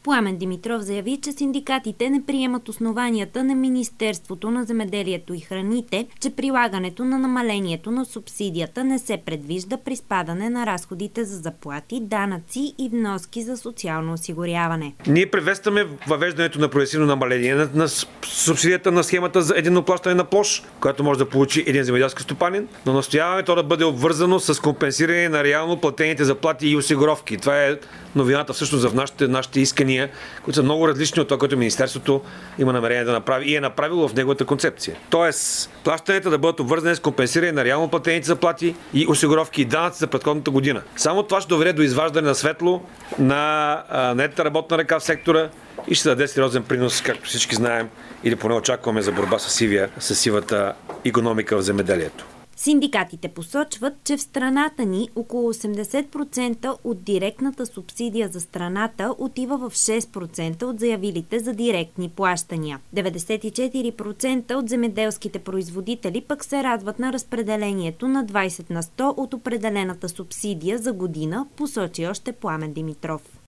Пламен Димитров заяви, че синдикатите не приемат основанията на Министерството на земеделието и храните, че прилагането на намалението на субсидията не се предвижда при спадане на разходите за заплати, данъци и вноски за социално осигуряване. Ние приветстваме въвеждането на прогресивно намаление на субсидията на схемата за единно плащане на площ, която може да получи един земеделски стопанин, но настояваме то да бъде обвързано с компенсиране на реално платените заплати и осигуровки. Това е новината всъщност за нашите искания, които са много различни от това, което Министерството има намерение да направи и е направило в неговата концепция. Тоест, плащанията да бъдат обвързани с компенсиране на реално платените заплати и осигуровки и данъци за предходната година. Само това ще доведе до изваждане на светло на нетната работна ръка в сектора и ще даде сериозен принос, както всички знаем, или поне очакваме за борба с сивата икономика в земеделието. Синдикатите посочват, че в страната ни около 80% от директната субсидия за страната отива в 6% от заявилите за директни плащания. 94% от земеделските производители пък се радват на разпределението на 20% от определената субсидия за година, посочи още Пламен Димитров.